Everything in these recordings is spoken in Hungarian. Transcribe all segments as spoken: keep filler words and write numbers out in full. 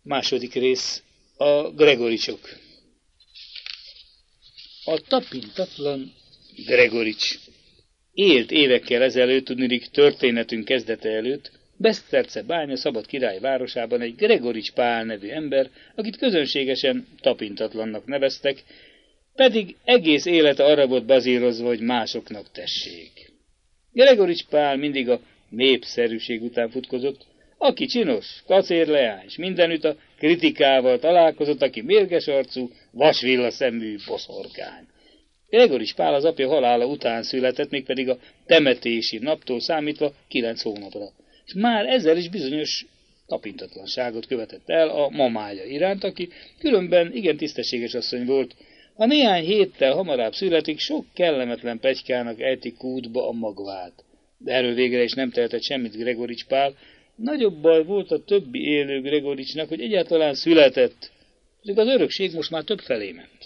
Második rész. A Gregoricsok. A tapintatlan Gregorics. Élt évekkel ezelőtt, tudniillik történetünk kezdete előtt, Beszterce bánya Szabad Király városában egy Gregorics Pál nevű ember, akit közönségesen tapintatlannak neveztek, pedig egész élete arra volt bazírozva, hogy másoknak tessék. Gregorics Pál mindig a népszerűség után futkozott, aki csinos, kacérleány, s mindenütt a kritikával találkozott, aki mérges arcú, vasvilla szemű boszorkány. Gregorics Pál az apja halála után született, mégpedig a temetési naptól számítva kilenc hónapra, és már ezzel is bizonyos tapintatlanságot követett el a mamája iránt, aki különben igen tisztességes asszony volt. Ha néhány héttel hamarabb születik, sok kellemetlen pletykának ejtik kútba a magvát. De erről végre is nem tehetett semmit Gregorics Pál. Nagyobb baj volt a többi élő Gregoricsnak, hogy egyáltalán született, pedig az örökség most már több felé ment.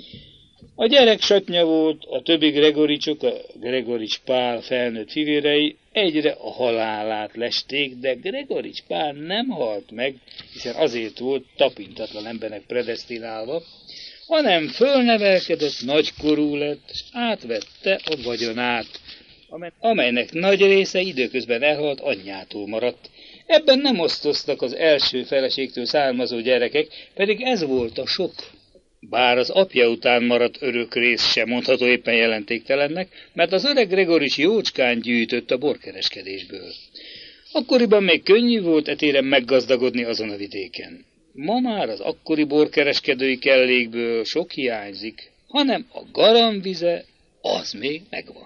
A gyerek satnya volt, a többi Gregoricsok, a Gregorics Pál felnőtt fivérei egyre a halálát lesték, de Gregorics Pál nem halt meg, hiszen azért volt tapintatlan embernek predesztinálva, hanem fölnevelkedett, nagykorú lett, és átvette a vagyonát, amelynek nagy része időközben elhalt anyjától maradt. Ebben nem osztoztak az első feleségtől származó gyerekek, pedig ez volt a sok. Bár az apja után maradt örök rész sem mondható éppen jelentéktelennek, mert az öreg Gregorics jócskán gyűjtött a borkereskedésből. Akkoriban még könnyű volt etéren meggazdagodni azon a vidéken. Ma már az akkori borkereskedői kellékből sok hiányzik, hanem a garamvize az még megvan.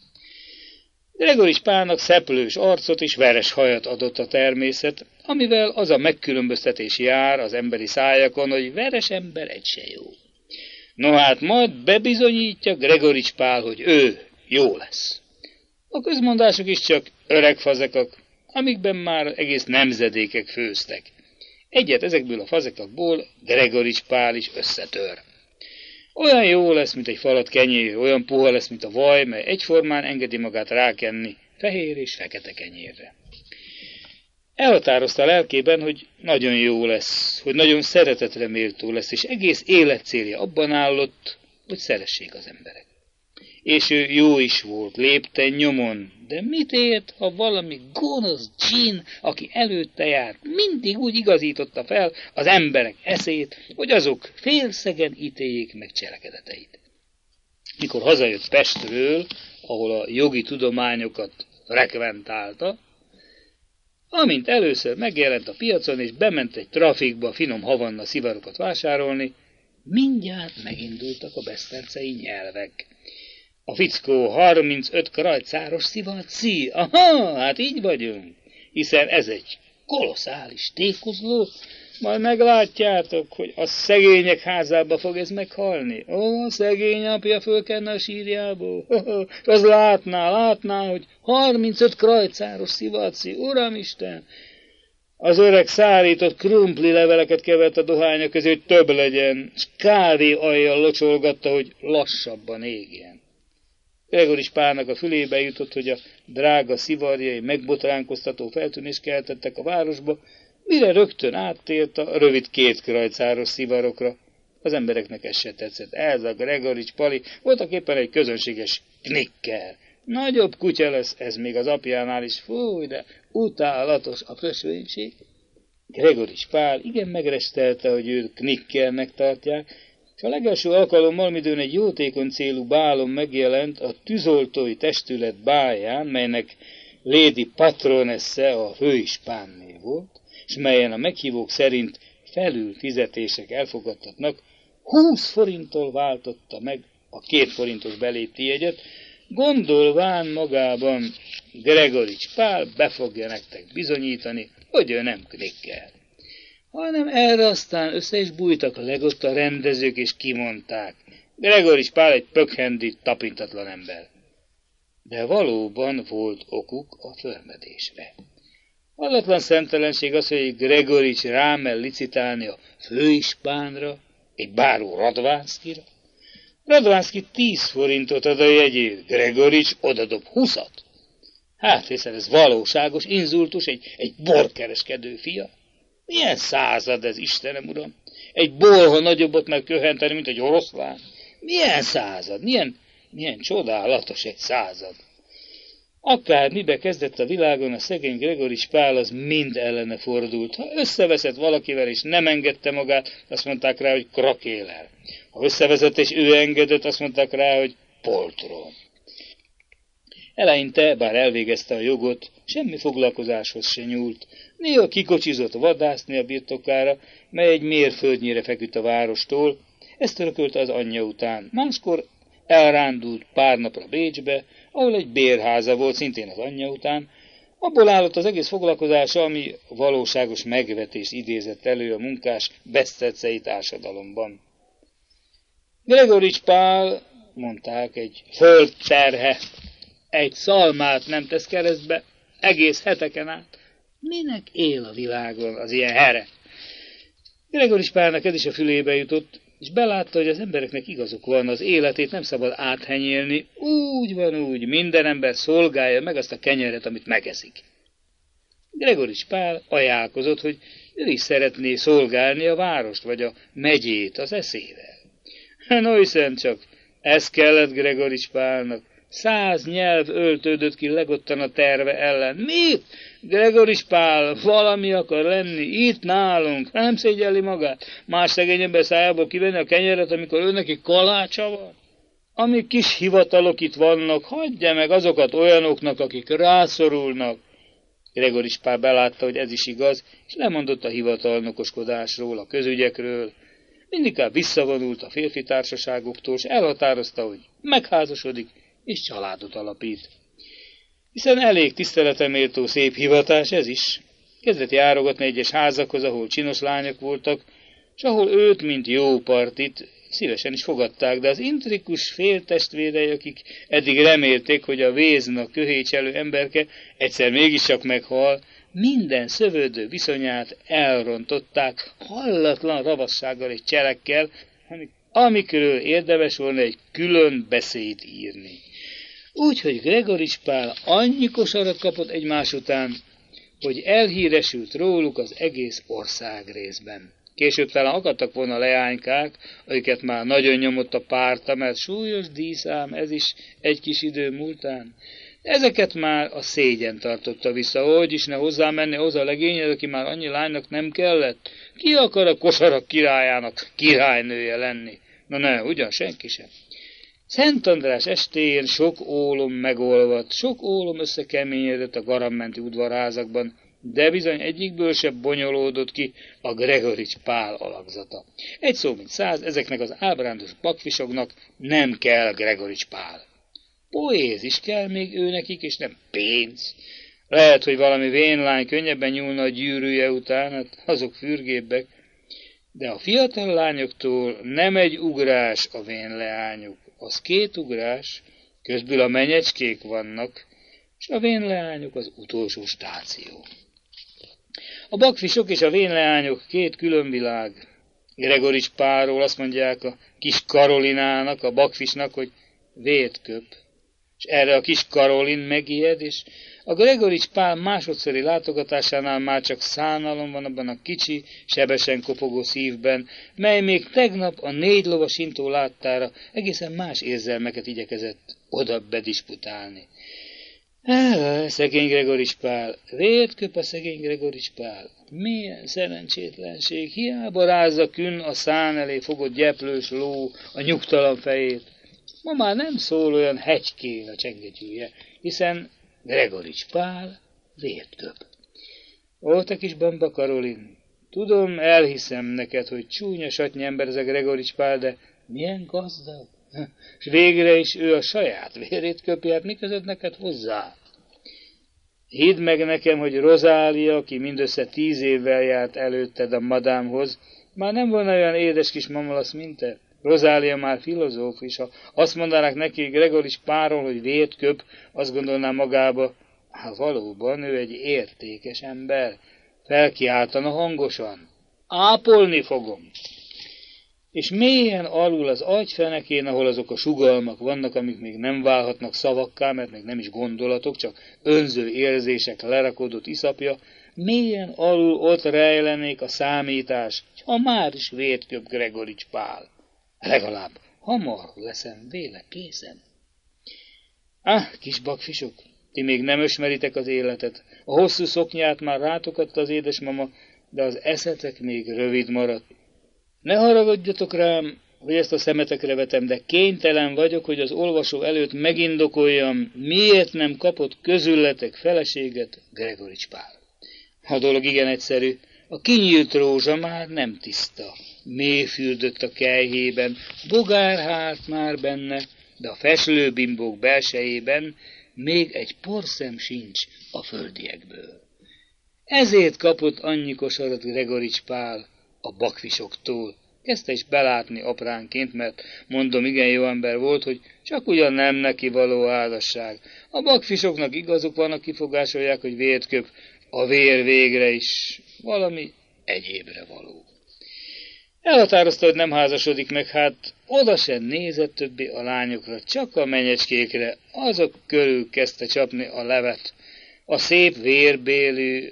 Gregorics Pálnak szeplős arcot és veres hajat adott a természet, amivel az a megkülönböztetés jár az emberi szájakon, hogy veres ember egy se jó. No hát majd bebizonyítja Gregorics Pál, hogy ő jó lesz. A közmondások is csak öreg fazekak, amikben már egész nemzedékek főztek. Egyet ezekből a fazekakból Gregorics Pál is összetör. Olyan jó lesz, mint egy falat kenyér, olyan puha lesz, mint a vaj, mely egyformán engedi magát rákenni fehér és fekete kenyérre. Elhatározta lelkében, hogy nagyon jó lesz, hogy nagyon szeretetre méltó lesz, és egész életcélja abban állott, hogy szeressék az emberek. És ő jó is volt, lépten nyomon, de mit ért, ha valami gonosz dzsin, aki előtte járt, mindig úgy igazította fel az emberek eszét, hogy azok félszegen ítéljék meg cselekedeteit. Mikor hazajött Pestről, ahol a jogi tudományokat frekventálta, amint először megjelent a piacon, és bement egy trafikba finom havanna szivarokat vásárolni, mindjárt megindultak a besztercei nyelvek. A fickó harmincöt krajcáros szivarci, aha, hát így vagyunk, hiszen ez egy kolosszális tékozló, majd meglátjátok, hogy a szegények házába fog ez meghalni. Ó, szegény apja fölkenne a sírjából, és az látná, látná, hogy harmincöt krajcáros szivarci, uramisten, az öreg szárított krumpli leveleket kevert a dohánya közé, hogy több legyen, és kávé alljal locsolgatta, hogy lassabban égjen. Gregorics Pálnak a fülébe jutott, hogy a drága szivarjai megbotránkoztató feltűnést keltettek a városba, mire rögtön áttért a rövid kétkrajcáros szivarokra. Az embereknek ez se tetszett. Ez a Gregorics Pali voltak éppen egy közönséges knikker. Nagyobb kutya lesz ez még az apjánál is. Fúj, de utálatos a fösvénység. Gregorics Pál igen megrestelte, hogy őt knikkernek tartják, és a legelső alkalommal, midőn egy jótékony célú bálon megjelent a tűzoltói testület bálján, melynek Lady Patronesse a főispánné volt, és melyen a meghívók szerint felül fizetések elfogadtatnak, húsz forinttól váltotta meg a két forintos beléti jegyet, gondolván magában Gregorics Pál be fogja nektek bizonyítani, hogy ő nem knikker. Hanem erre aztán össze is bújtak a legott a rendezők, és kimondták, Gregorics Pál egy pökhendi, tapintatlan ember. De valóban volt okuk a förmedésre. Hallatlan szemtelenség az, hogy Gregorics rámel licitálni a főispánra, egy báró Radvánszkira. Radvánszki tíz forintot ad a jegyért, Gregorics odadob húszat. Hát hiszen ez valóságos inzultus, egy, egy borkereskedő fia. Milyen század ez, Istenem uram? Egy bolha nagyobbot megköhenteni, mint egy oroszlán. Milyen század? Milyen, milyen csodálatos egy század. Akár mibe kezdett a világon, a szegény Gregorics Pál az mind ellene fordult. Ha összeveszett valakivel és nem engedte magát, azt mondták rá, hogy krakélel. Ha összevezett és ő engedett, azt mondták rá, hogy poltron. Eleinte, bár elvégezte a jogot, semmi foglalkozáshoz se nyúlt. Néha kikocsizott vadászni a birtokára, mely egy mérföldnyire feküdt a várostól, ezt örökölte az anyja után. Máskor elrándult pár napra Bécsbe, ahol egy bérháza volt, szintén az anyja után. Abból állott az egész foglalkozása, ami valóságos megvetést idézett elő a munkás besztetszei társadalomban. Gregorics Pál, mondták, egy földterhe, egy szalmát nem tesz keresztbe, egész heteken át. Minek él a világon az ilyen here? Gregorics Pálnak ez is a fülébe jutott, és belátta, hogy az embereknek igazuk van, az életét nem szabad áthenyélni, úgy van úgy, minden ember szolgálja meg azt a kenyeret, amit megeszik. Gregorics Pál ajánlkozott, hogy ő is szeretné szolgálni a várost, vagy a megyét az eszével. No hiszen csak, ez kellett Gregorics Pálnak. Száz nyelv öltődött ki legottan a terve ellen. Mit? Gregorics Pál valami akar lenni itt nálunk, nem szégyelli magát. Más szegény ember szájából kivenni a kenyeret, amikor ő neki kalácsa van. Amíg kis hivatalok itt vannak, hagyja meg azokat olyanoknak, akik rászorulnak. Gregorics Pál belátta, hogy ez is igaz, és lemondott a hivatalnokoskodásról, a közügyekről. Mindikább visszavonult a férfi társaságoktól, és elhatározta, hogy megházasodik, és családot alapít. Hiszen elég tiszteleteméltó szép hivatás ez is. Kezdett járogatni egyes házakhoz, ahol csinos lányok voltak, és ahol őt, mint jó partit, szívesen is fogadták, de az intrikus féltestvérei, akik eddig remélték, hogy a vézna köhécselő emberke egyszer mégiscsak meghal, minden szövődő viszonyát elrontották hallatlan ravassággal és cselekkel, amikről érdemes volna egy külön beszéd írni. Úgyhogy Gregorics Pál annyi kosarat kapott egymás után, hogy elhíresült róluk az egész ország részben. Később talán akadtak volna leánykák, akiket már nagyon nyomott a párta, mert súlyos díszám ez is egy kis idő múltán. Ezeket már a szégyen tartotta vissza, hogy is ne hozzá menni hozzá a legényed, aki már annyi lánynak nem kellett. Ki akar a kosarak királyának királynője lenni? Na ne, ugyan senki sem. Szent András estéjén sok ólom megolvadt, sok ólom összekeményedett a garammenti udvarházakban, de bizony egyikből se bonyolódott ki a Gregorics Pál alakzata. Egy szó mint száz, ezeknek az ábrándos bakfisoknak nem kell Gregorics Pál. Poéz is kell még ő nekik, és nem pénz. Lehet, hogy valami vénlány könnyebben nyúlna a gyűrűje után, hát azok fürgébbek, de a fiatal lányoktól nem egy ugrás a vénleányuk, az két ugrás, közbül a menyecskék vannak, és a vénleányok az utolsó stáció. A bakfisok és a vénleányok két külön világ. Gregorics Pálról azt mondják a kis Karolinának, a bakfisnak, hogy vért köp. És erre a kis Karolin megijed, és a Gregorics Pál másodszori látogatásánál már csak szánalom van abban a kicsi, sebesen kopogó szívben, mely még tegnap a négy lovas intó láttára egészen más érzelmeket igyekezett oda bedisputálni. Ah, szegény Gregorics Pál, vért köp a szegény Gregorics Pál. Milyen szerencsétlenség, hiába rázza kün a szán elé fogott gyeplős ló a nyugtalan fejét. Ma már nem szól olyan hegykén a csengetyűje, hiszen Gregorics Pál vért köp. Ó, te kis bamba Karolin, tudom, elhiszem neked, hogy csúnya satnyi ember ez a Gregorics Pál, de milyen gazdag. És végre is ő a saját vérét köpi, hát mi között neked hozzá? Hidd meg nekem, hogy Rozália, aki mindössze tíz évvel járt előtted a madámhoz, már nem volna olyan édes kis mamalasz, mint te. Rozália már filozófus, ha azt mondanák neki Gregorics Pálról, hogy vért köp, azt gondolná magába, hát valóban ő egy értékes ember. Felkiáltana hangosan. Ápolni fogom. És mélyen alul az agyfenekén, ahol azok a sugalmak vannak, amik még nem válhatnak szavakká, mert még nem is gondolatok, csak önző érzések lerakodott iszapja, Mélyen alul ott rejlenék a számítás, ha már is vért köp Gregorics Pál. Legalább hamar leszem véle készen. Ah, kis bakfisok, ti még nem ismeritek az életet. A hosszú szoknyát már rátok adta az édesmama, de az eszetek még rövid maradt. Ne haragudjatok rám, hogy ezt a szemetekre vetem, de kénytelen vagyok, hogy az olvasó előtt megindokoljam, miért nem kapott közületek feleséget Gregorics Pál. A dolog igen egyszerű. A kinyílt rózsa már nem tiszta. Mélyfürdött a kelyhében, bogár hált már benne, de a feslőbimbók belsejében még egy porszem sincs a földiekből. Ezért kapott annyi kosarat Gregorics Pál a bakfisoktól. Kezdte is belátni apránként, mert mondom, igen jó ember volt, hogy csak ugyan nem neki való házasság. A bakfisoknak igazuk van, a kifogásolják, hogy vért köp, a vér végre is valami egyébre való. Elhatározta, hogy nem házasodik meg, hát oda sem nézett többé a lányokra, csak a menyecskékre, azok körül kezdte csapni a levet. A szép vérbélű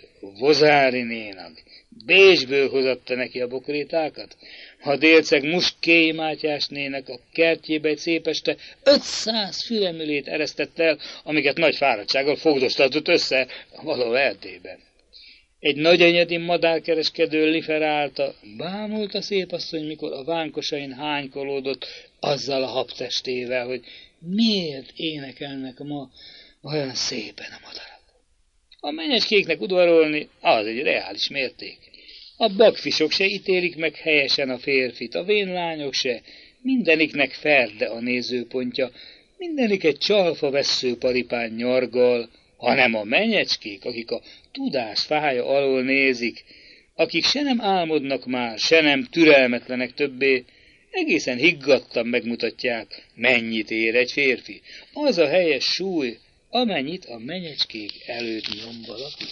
Vozárinénak Bécsből hozatta neki a bokrétákat. A délceg Muskéi Mátyásnének a kertjébe egy szép este ötszáz fülemülét eresztett el, amiket nagy fáradtsággal fogdostartott össze való erdében. Egy nagyanyedi madárkereskedő liferálta, bámult a szépasszony, mikor a vánkosain hánykolódott azzal a habtestével, hogy miért énekelnek ma olyan szépen a madarak. A menyecskéknek udvarolni az egy reális mérték. A bakfisok se ítélik meg helyesen a férfit, a vénlányok se, mindeniknek ferde a nézőpontja, mindenik egy csalfa vessző paripán nyargal, hanem a menyecskék, akik a tudás fája alól nézik, akik se nem álmodnak már, se nem türelmetlenek többé, egészen higgadtan megmutatják, mennyit ér egy férfi. Az a helyes súly, amennyit a menyecskék előtt nyom valaki.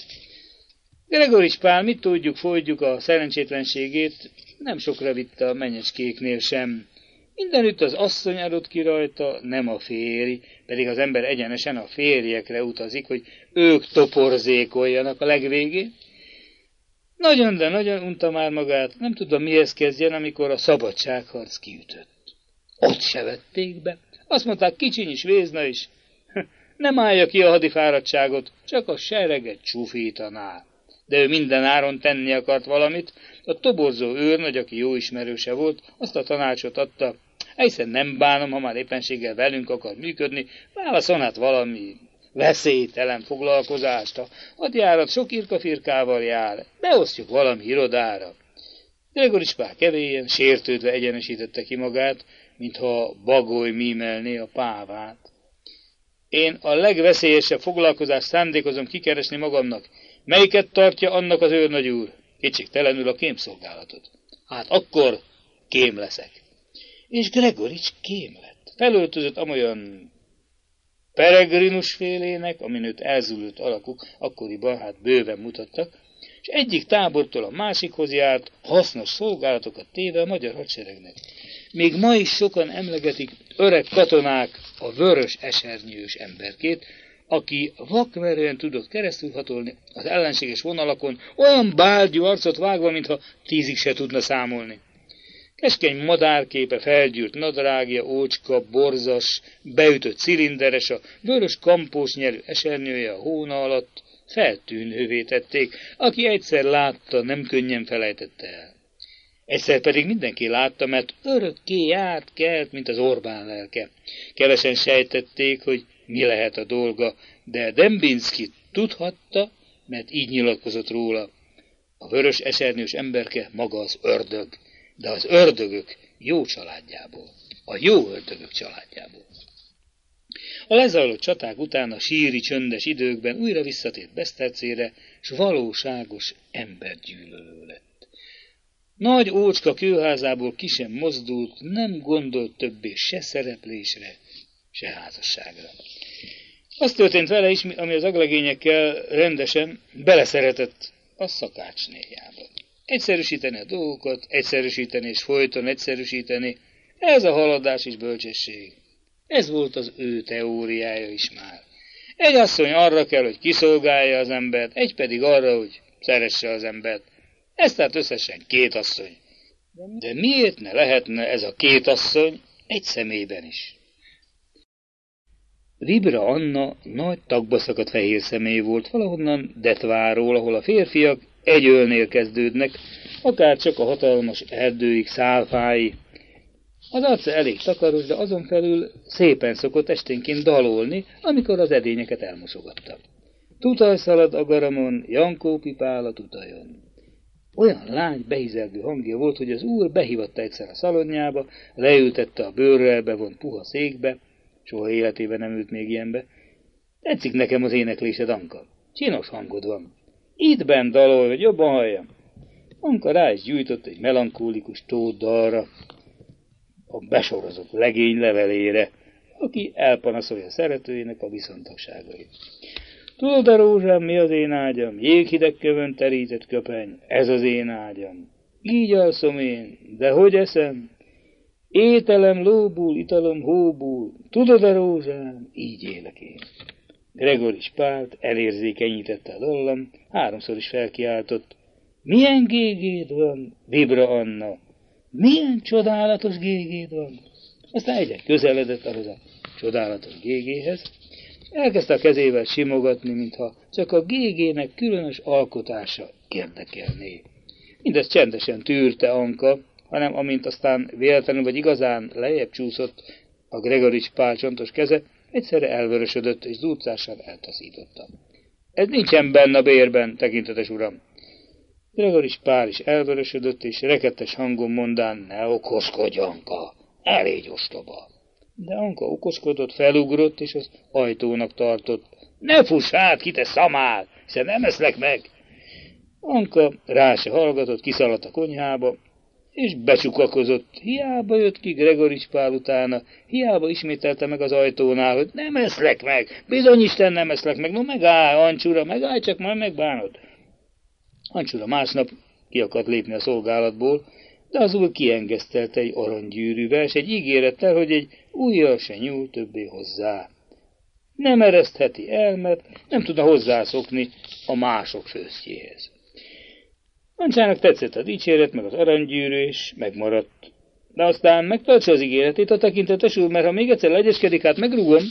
Gregorics Pál, mit tudjuk, folytjuk a szerencsétlenségét, nem sokra vitte a menyecskéknél sem. Mindenütt az asszony adott ki rajta, nem a férj, pedig az ember egyenesen a férjekre utazik, hogy ők toporzékoljanak a legvégén. Nagyon, de nagyon unta már magát, nem tudta mihez kezdjen, amikor a szabadságharc kiütött. Ott se vették be. Azt mondták, kicsinyis vézna is. Nem állja ki a hadifáradtságot, csak a sereget csúfítaná. De ő minden áron tenni akart valamit, a toborzó őrnagy, aki jó ismerőse volt, azt a tanácsot adta, hiszen nem bánom, ha már éppenséggel velünk akar működni, válaszol hát valami veszélytelen foglalkozást, a hadjárat sok irkafirkával jár, beosztjuk valami irodára. Gregorics Pál kevélyen, sértődve egyenesítette ki magát, mintha bagoly mímelné a pávát. Én a legveszélyesebb foglalkozást szándékozom kikeresni magamnak. Melyiket tartja annak az őrnagy úr? Kétségtelenül a kémszolgálatot. Hát akkor kém leszek. És Gregorics kém lett. Felöltözött amolyan peregrinus félének, amin őt elzúlult alakuk akkoriban hát bőven mutattak, és egyik tábortól a másikhoz járt, hasznos szolgálatokat téve a magyar hadseregnek. Még ma is sokan emlegetik öreg katonák a vörös esernyős emberkét, aki vakmerően tudott keresztülhatolni az ellenséges vonalakon, olyan bárgyú arcot vágva, mintha tízig se tudna számolni. Keskeny madárképe, felgyűrt nadrágja, ócska, borzas, beütött cilinderes, a vörös kampós nyerű esernyője a hóna alatt feltűnővé tették, aki egyszer látta, nem könnyen felejtette el. Egyszer pedig mindenki látta, mert örökké járt kelt, mint az Orbán lelke. Kevesen sejtették, hogy mi lehet a dolga, de Dembinski tudhatta, mert így nyilatkozott róla. A vörös esernyős emberke maga az ördög, de az ördögök jó családjából, a jó ördögök családjából. A lezajlott csaták után a síri csöndes időkben újra visszatért Besztercére, s valóságos embergyűlölő lett. Nagy ócska kőházából ki sem mozdult, nem gondolt többé se szereplésre, se házasságra. Az történt vele is, ami az aglegényekkel rendesen beleszeretett a szakácsnéjába. Egyszerűsíteni a dolgokat, egyszerűsíteni és folyton egyszerűsíteni, ez a haladás és bölcsesség. Ez volt az ő teóriája is már. Egy asszony arra kell, hogy kiszolgálja az embert, egy pedig arra, hogy szeresse az embert. Ez tehát összesen két asszony. De miért ne lehetne ez a két asszony egy személyben is? Vibra Anna nagy tagba szakadt fehér személy volt valahonnan Detváról, ahol a férfiak egy ölnél kezdődnek, akár csak a hatalmas erdőik szálfái. Az arca elég takaros, de azon felül szépen szokott esténként dalolni, amikor az edényeket elmosogatta. Tutaj szalad a garamon, Jankó pipál a tutajon. Olyan lágy, behizelgő hangja volt, hogy az úr behívatta egyszer a szalonjába, leültette a bőrrel bevont puha székbe, soha életében nem ült még ilyenbe. Tetszik nekem az éneklésed, Anka. Csinos hangod van. Itt bent dalolj, hogy jobban halljam. Anka rá is gyújtott egy melankólikus tót dalra, a besorozott legény levelére, aki elpanaszolja szeretőjének a viszontagságait. Tudod, a rózsám, mi az én ágyam? Jéghideg kövön terített köpeny, ez az én ágyam. Így alszom én, de hogy eszem? Ételem lóbul, italom hóbul, tudod, a rózsám, így élek én. Gregoris Pált elérzékenyítette a dallam, háromszor is felkiáltott. Milyen gégéd van, Vibra Anna? Milyen csodálatos gégéd van? Aztán egyre közeledett ahhoz a csodálatos gégéhez. Elkezdte a kezével simogatni, mintha csak a gégének különös alkotása érdekelné. Mindezt csendesen tűrte Anka, hanem amint aztán véletlenül vagy igazán lejjebb csúszott a Gregoris Pál csontos keze, egyszerre elvörösödött és zúcással eltaszította. Ez nincsen benne a bérben, tekintetes uram. Gregoris Pál is elvörösödött, és rekettes hangon mondán, ne okoskodj, Anka, elég ostoba. De Anka okoskodott, felugrott, és az ajtónak tartott. Ne fuss hát ki, te szamár, hiszen nem eszlek meg. Anka rá se hallgatott, kiszaladt a konyhába, és becsukakozott. Hiába jött ki Gregoris Pál utána, hiába ismételte meg az ajtónál, hogy nem eszlek meg, bizony Isten nem eszlek meg, no megállj, Ancsura, megállj, csak majd megbánod. Ancsura másnap ki akart lépni a szolgálatból, de az úr kiengesztelte egy aranygyűrűvel, s egy ígérettel, hogy egy ujjal se nyúl többé hozzá. Nem eresztheti el, mert nem tudna hozzászokni a mások főztjéhez. Ancsának tetszett a dicséret, meg az aranygyűrű, és megmaradt. De aztán megtartsa az ígéretét a tekintetes úr, mert ha még egyszer legyeskedik, hát megrúgom.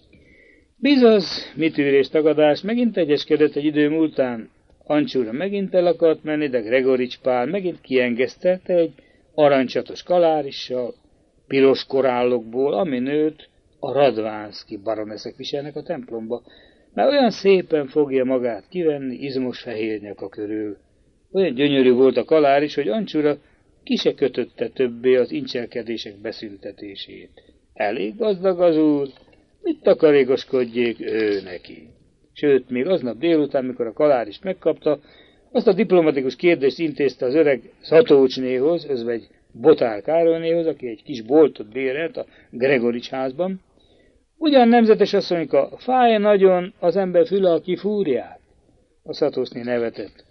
Bizaz, mit tűrés tagadás, megint egyeskedett egy idő múltán. Ancsúra megint el akart menni, de Gregoris Pál megint kiengesztelte egy arancsatos kalárissal, piros korállokból, ami nőt a Radvánszky baroneszek viselnek a templomba, mert olyan szépen fogja magát kivenni izmos fehér nyaka körül. Olyan gyönyörű volt a kalár is, hogy Ancsura ki se kötötte többé az incselkedések beszüntetését. Elég gazdag az úr, mit takarékoskodjék ő neki. Sőt, még aznap délután, mikor a kalárist megkapta, azt a diplomatikus kérdést intézte az öreg Szatócsnéhoz, özvegy Botár Károlynéhoz, aki egy kis boltot bérelt a Gregorics házban. Ugyan nemzetes asszonyka, fáj nagyon az ember füle a kifúrját? A Szatócsné nevetett.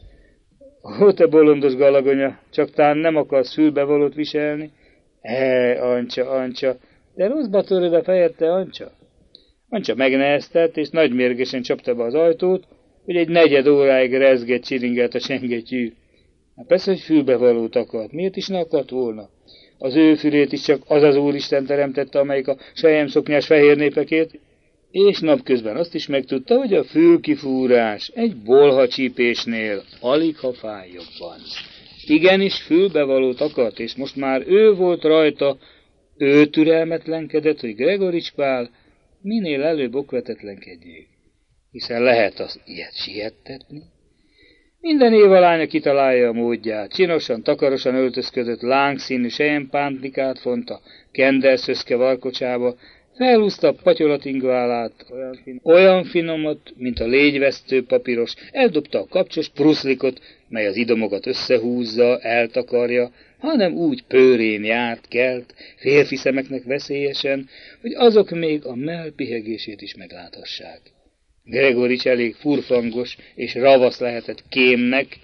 Ó, te bolondos galagonya, csak tán nem akarsz fülbevalót viselni? E, Ancsa, Ancsa, de rosszba töröd a fejed, te Ancsa? Ancsa megneheztett, és nagymérgesen csapta be az ajtót, hogy egy negyed óráig rezgett, csiringelt a sengetyű. Hát persze, hogy fülbevalót akart. Miért is ne akart volna? Az ő fülét is csak az az Úristen teremtette, amelyik a selyemszoknyás fehér népekért, és napközben azt is megtudta, hogy a fülkifúrás egy bolhacsípésnél alig ha fáj jobban. Igenis fülbevalót akart, és most már ő volt rajta, ő türelmetlenkedett, hogy Gregoris Pál minél előbb okvetetlenkedjék, hiszen lehet az ilyet siettetni. Minden év a lánya kitalálja a módját, csinosan, takarosan öltözködött, lángszínű selyempántlikát font a kenderszöszke varkocsába, felhúzta a patyolatingvállát, olyan, finom, olyan finomat, mint a légyvesztő papíros, eldobta a kapcsos pruszlikot, mely az idomokat összehúzza, eltakarja, hanem úgy pőrén járt, kelt, férfi szemeknek veszélyesen, hogy azok még a mellpihegését is megláthassák. Gregorics elég furfangos és ravasz lehetett kémnek,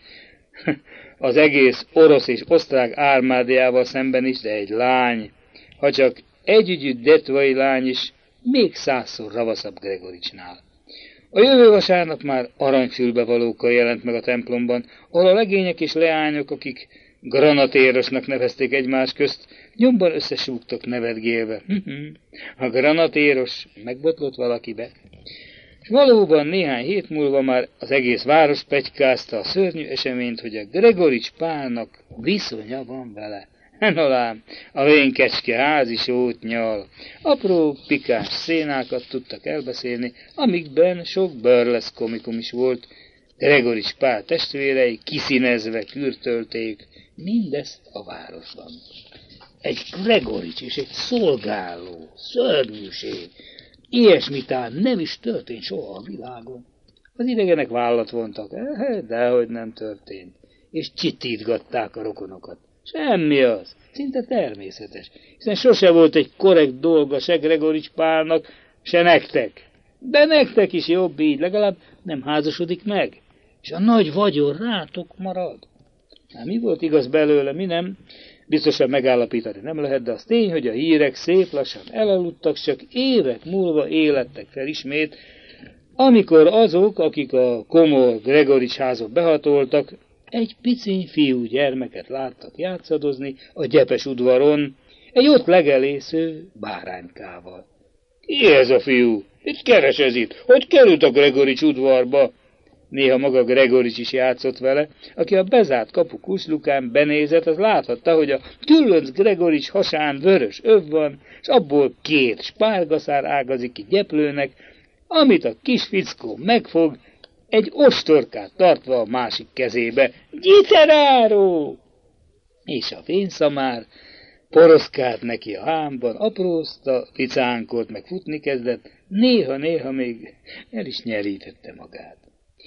az egész orosz és osztrák ármádiával szemben is, de egy lány, ha csak együgyű detvai lány is, még százszor ravaszabb Gregoricsnál. A jövő vasárnap már aranyfülbevalókkal jelent meg a templomban, ahol a legények és leányok, akik granatérosnak nevezték egymás közt, nyomban összesúgtak nevetgélve. A granatéros megbotlott valakibe. És valóban néhány hét múlva már az egész város petykázta a szörnyű eseményt, hogy a Gregorics Pálnak viszonya van vele. No lám, a vén kecske házi sót nyal. Apró, pikáns szénákat tudtak elbeszélni, amikben sok burleszk komikum is volt. Gregorics Pál testvérei kiszínezve kürtölték mindezt a városban. Egy Gregorics és egy szolgáló, szörnyűség. Ilyesmitán nem is történt soha a világon. Az idegenek vállat vontak, dehogy nem történt, és csitítgatták a rokonokat. Semmi az, szinte természetes, hiszen sose volt egy korrekt dolga se Gregorics Pálnak, se nektek. De nektek is jobb így, legalább nem házasodik meg, és a nagy vagyon rátok marad. Hát mi volt igaz belőle, mi nem? Biztosan megállapítani nem lehet, de az tény, hogy a hírek szép lassan elaludtak, csak évek múlva élettek fel ismét, amikor azok, akik a komor Gregorics házot behatoltak, egy piciny fiú gyermeket láttak játszadozni a gyepes udvaron, egy ott legelésző báránykával. Ki ez a fiú? Mit keres ez itt? Hogy került a Gregorics udvarba? Néha maga Gregorics is játszott vele, aki a bezárt kapu kuszlukán benézett, az láthatta, hogy a különc Gregorics hasán vörös öv van, és abból két spárgaszár ágazik ki gyeplőnek, amit a kis fickó megfog, egy ostorkát tartva a másik kezébe. Gyiteráró! És a fényszamár poroszkált neki a hámban, aprózta, ficánkolt, meg futni kezdett, néha-néha még el is nyerítette magát.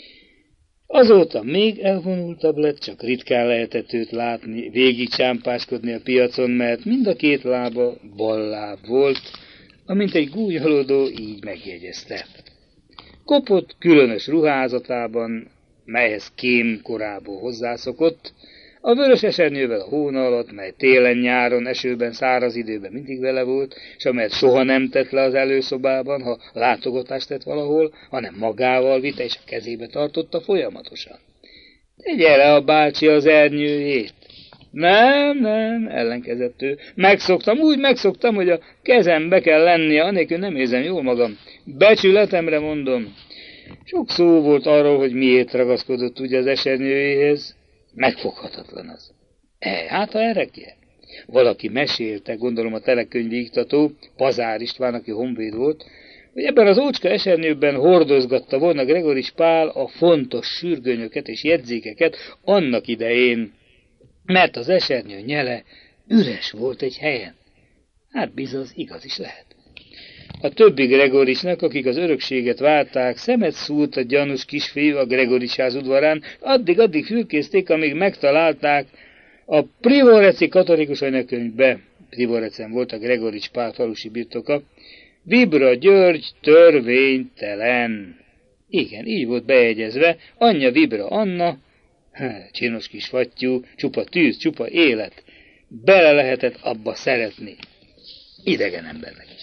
Azóta még elvonultabb lett, csak ritkán lehetett őt látni, végig csámpáskodni a piacon, mert mind a két lába balláb volt, amint egy gúnyolódó így megjegyezte. Kopott különös ruházatában, melyhez kém korából hozzászokott, a vörös esernyővel a hóna alatt, mely télen-nyáron, esőben, száraz időben mindig vele volt, és amelyet soha nem tett le az előszobában, ha látogatást tett valahol, hanem magával vitte, és a kezébe tartotta folyamatosan. Tegye le a bácsi az ernyőjét. Nem, nem, ellenkezett ő. Megszoktam, úgy megszoktam, hogy a kezembe kell lennie, anélkül nem érzem jól magam. Becsületemre mondom. Sok szó volt arról, hogy miért ragaszkodott ugye az esernyőjéhez. Megfoghatatlan az. E, hát ha erekje. Valaki mesélte, gondolom a telekönyvi iktató, Pazár István, aki honvéd volt, hogy ebben az ócska esernyőben hordozgatta volna Gregorics Pál a fontos sürgönyöket és jegyzékeket annak idején, mert az esernyő nyele üres volt egy helyen. Hát bizony, igaz is lehet. A többi Gregoricsnak, akik az örökséget várták, szemet szúrt a gyanús kisfiú a Gregorics ház udvarán, addig-addig fülkézték, amíg megtalálták a Privoreci katolikus anyakönyvbe, Privorecen volt a Gregorics Pál falusi birtoka, Vibra György törvénytelen. Igen, így volt bejegyezve, anyja Vibra Anna, csinos kis fattyú, csupa tűz, csupa élet, bele lehetett abba szeretni, idegen embernek is.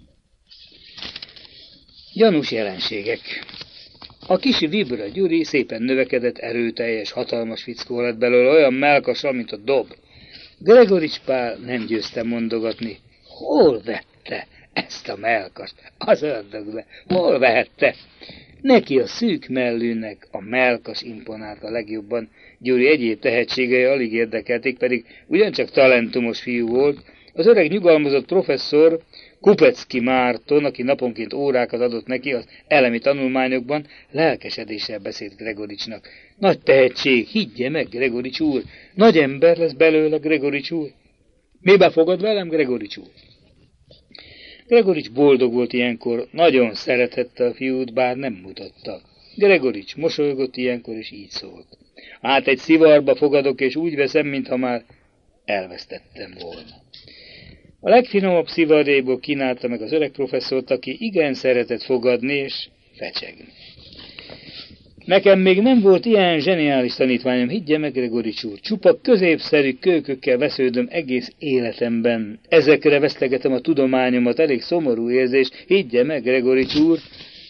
Gyanús jelenségek. A kisi Vibra Gyuri szépen növekedett, erőteljes, hatalmas fickó lett belőle, olyan mellkassal, mint a dob. Gregorics Pál nem győzte mondogatni. Hol vette ezt a mellkast? Az ördögbe. Hol vehette? Neki a szűk mellűnek a mellkas imponált a legjobban. Gyuri egyéb tehetségei alig érdekelték, pedig ugyancsak talentumos fiú volt. Az öreg nyugalmazott professzor, Kupecki Márton, aki naponként órákat adott neki az elemi tanulmányokban, lelkesedéssel beszélt Gregoricsnak. Nagy tehetség, higgye meg, Gregorics úr, nagy ember lesz belőle, Gregorics úr. Mibe fogad velem, Gregorics úr? Gregorics boldog volt ilyenkor, nagyon szerethette a fiút, bár nem mutatta. Gregorics mosolygott ilyenkor, és így szólt. Hát egy szivarba fogadok, és úgy veszem, mintha már elvesztettem volna. A legfinomabb szivarjaiból kínálta meg az öreg professzort, aki igen szeretett fogadni és fecsegni. Nekem még nem volt ilyen zseniális tanítványom, higgye meg, Gregorics úr. Csupa középszerű kölykökkel vesződöm egész életemben. Ezekre vesztegetem a tudományomat, elég szomorú érzés, higgye meg, Gregorics úr.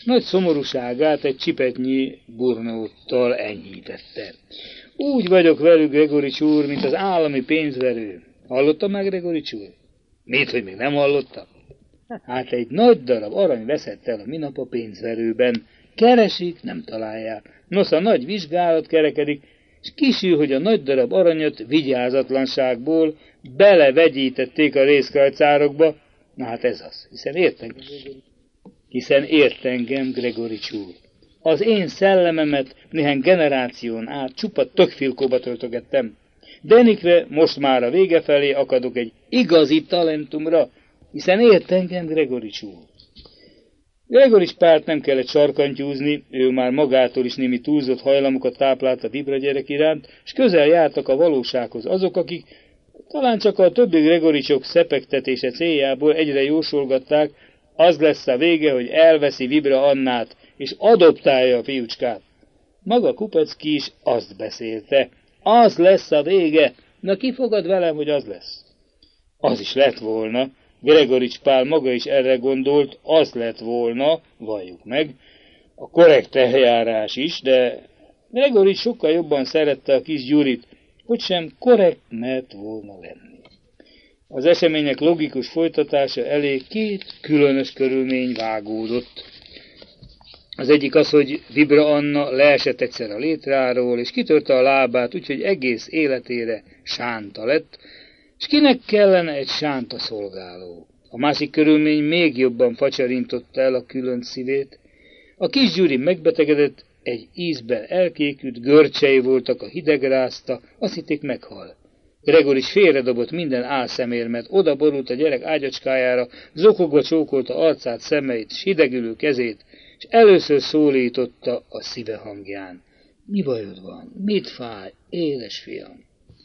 nagy szomorúságát egy csipetnyi burnóttal enyhítette. Úgy vagyok velük, Gregorics úr, mint az állami pénzverő. Hallotta már, Gregorics úr? Mit, hogy még nem hallotta? Hát egy nagy darab arany veszett el a minap a pénzverőben. Keresik, nem találják. Nos, a nagy vizsgálat kerekedik, és kisül, hogy a nagy darab aranyat vigyázatlanságból belevegyítették a részkrajcárokba. Na hát ez az, hiszen ért engem, hiszen ért engem, Gregorics úr. Az én szellememet néhány generáción át csupa tökfilkóba töltögettem. Denikre most már a vége felé akadok egy igazi talentumra, hiszen ért engem, Gregorics úr. Gregorics Pált nem kellett sarkantyúzni, ő már magától is némi túlzott hajlamokat táplált a Vibra gyerek iránt, és közel jártak a valósághoz azok, akik talán csak a többi Gregoricsok szepegtetése céljából egyre jósolgatták, az lesz a vége, hogy elveszi Vibra Annát, és adoptálja a fiúcskát. Maga Kupecki is azt beszélte. Az lesz a vége. Na ki fogad velem, hogy az lesz? Az is lett volna. Gregorics Pál maga is erre gondolt, az lett volna, valljuk meg, a korrekt eljárás is, de Gregorics sokkal jobban szerette a kis Gyurit, hogy sem korrekt mert volna lenni. Az események logikus folytatása elé két különös körülmény vágódott. Az egyik az, hogy Vibra Anna leesett egyszer a létráról, és kitörte a lábát, úgyhogy egész életére sánta lett, és kinek kellene egy sánta szolgáló. A másik körülmény még jobban facsarintotta el a különc szívét. A kis Gyuri megbetegedett, egy ízben elkékült, görcsei voltak, a hideg rázta, azt hitték meghal. Gregorics félredobott minden álszemérmet, oda borult a gyerek ágyacskájára, zokogva csókolta arcát, szemeit, s hidegülő kezét, és először szólította a szíve hangján. Mi bajod van? Mit fáj? Édes fiam!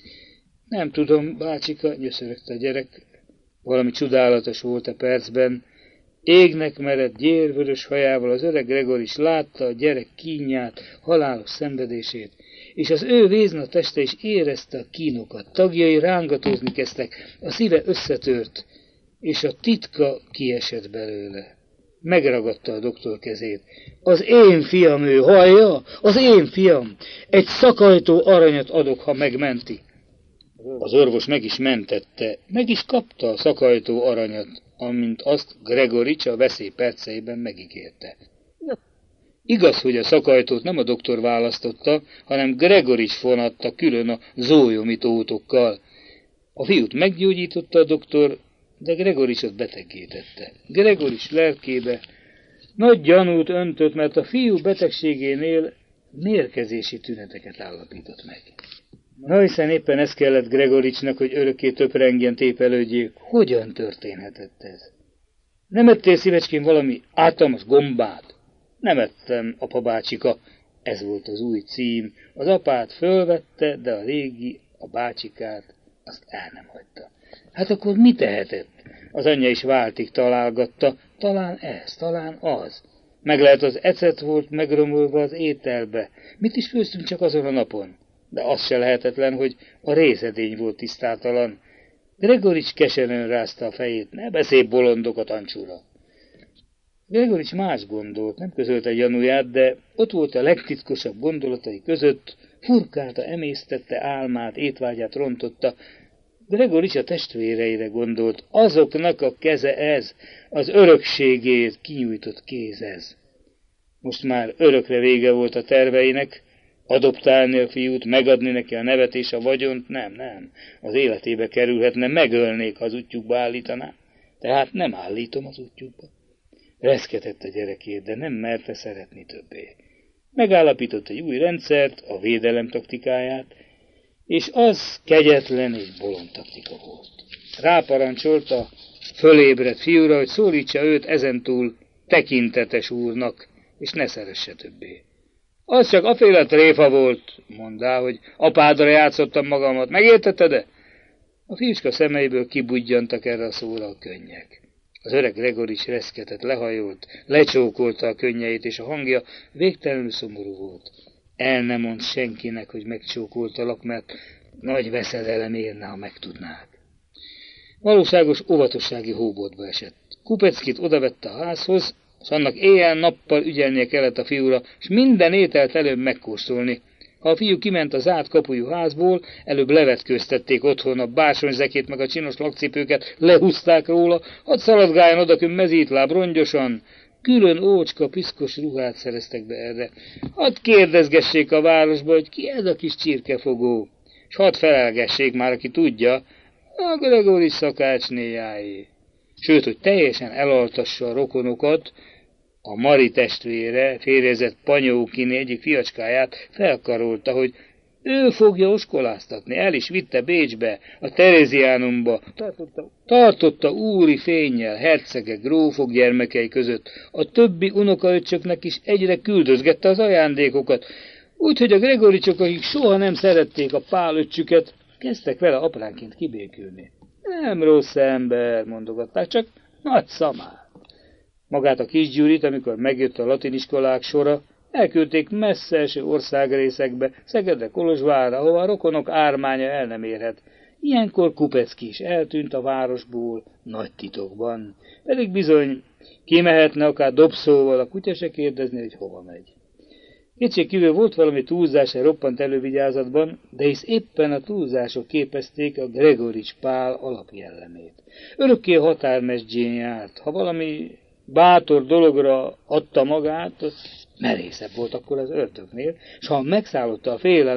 Nem tudom, bácsika, nyöszörögte a gyerek. Valami csodálatos volt a percben. Égnek meredt gyérvörös hajával az öreg Gregorics látta a gyerek kínját, halálos szenvedését, és az ő vézna teste is érezte a kínokat. Tagjai rángatózni kezdtek, a szíve összetört, és a titka kiesett belőle. Megragadta a doktor kezét. Az én fiam ő, hallja? Az én fiam! Egy szakajtó aranyat adok, ha megmenti. Az orvos meg is mentette, meg is kapta a szakajtó aranyat, amint azt Gregorics a veszély perceiben megígérte. Igaz, hogy a szakajtót nem a doktor választotta, hanem Gregorics fonatta külön a zójomitótokkal. A fiút meggyógyította a doktor, de Gregoricsot beteggé tette. Gregorics lelkébe nagy gyanút öntött, mert a fiú betegségénél mérgezési tüneteket állapított meg. Na, hiszen éppen ez kellett Gregoricsnak, hogy örökké töprengjen tépelődjék. Hogyan történhetett ez? Nem ettél, szívecskén, valami átalmas gombát? Nem ettem, apa bácsika. Ez volt az új cím. Az apát fölvette, de a régi, a bácsikát, azt el nem hagyta. Hát akkor mi tehetett? Az anyja is váltig találgatta. Talán ez, talán az. Meg lehet az ecet volt megromolva az ételbe. Mit is főztünk csak azon a napon? De az se lehetetlen, hogy a részedény volt tisztátalan. Gregorics keserűen rázta a fejét, ne beszélj bolondokat, Ancsura. Gregorics más gondolt, nem közölte gyanúját, de ott volt a legtitkosabb gondolatai között, furkálta, emésztette álmát, étvágyát rontotta. Gregorics a testvéreire gondolt, azoknak a keze ez, az örökségét kinyújtott kéz ez. Most már örökre vége volt a terveinek, adoptálni a fiút, megadni neki a nevet és a vagyont, nem, nem, az életébe kerülhetne, megölnék, ha az útjukba állítaná. Tehát nem állítom az útjukba. Reszketett a gyerekét, de nem merte szeretni többé. Megállapított egy új rendszert, a védelem taktikáját, és az kegyetlen és bolond taktika volt. Ráparancsolt a fölébredt fiúra, hogy szólítsa őt ezentúl tekintetes úrnak, és ne szeresse többé. Az csak aféle tréfa volt, mondá, hogy apádra játszottam magamat, megértetted-e? A fiúcska szemeiből kibudjantak erre a szóra a könnyek. Az öreg Gregorics reszketett, lehajolt, lecsókolta a könnyeit, és a hangja végtelenül szomorú volt. El nem mond senkinek, hogy megcsókoltalak, mert nagy veszedelem érne, ha megtudnák. Valóságos óvatossági hóbotba esett. Kupeckit odavette a házhoz, S annak éjjel-nappal ügyelnie kellett a fiúra, s minden ételt előbb megkóstolni. Ha a fiú kiment a zárt kapujú házból, előbb levetkőztették otthon a bársonyzekét meg a csinos lakcipőket, lehúzták róla, hadd szaladgáljon odakön mezítláb rongyosan. Külön ócska, piszkos ruhát szereztek be erre. Hadd kérdezgessék a városba, hogy ki ez a kis csirkefogó, s hadd felelgessék már, aki tudja, a Gregorics szakácsnéjáé. Sőt, hogy teljesen elaltassa a rokonokat, a Mari testvére, férjezett Panyókini egyik fiacskáját felkarolta, hogy ő fogja oskoláztatni, el is vitte Bécsbe, a Teréziánumba, tartotta, tartotta úri fénnyel, hercegek, grófok gyermekei között, a többi unokaöccsöknek is egyre küldözgette az ajándékokat, úgyhogy a Gregoricsok, akik soha nem szerették a pálöccsüket, kezdtek vele apránként kibékülni. Nem rossz ember, mondogatták, csak nagy szamár. Magát a kis Gyurit, amikor megjött a latiniskolák sora, elküldték messze eső országrészekbe, Szegedre, Kolozsvárra, ahova a rokonok ármánya el nem érhet. Ilyenkor Kupecki is eltűnt a városból nagy titokban, pedig bizony kimehetne akár dobszóval, a kutya se kérdezni, hogy hova megy. Kétségkívül volt valami túlzás egy roppant elővigyázatban, de hisz éppen a túlzások képezték a Gregorics Pál alapjellemét. Örökké határmesdjén járt, ha valami bátor dologra adta magát, az merészebb volt akkor az ördögnél, s ha megszállotta a félelem,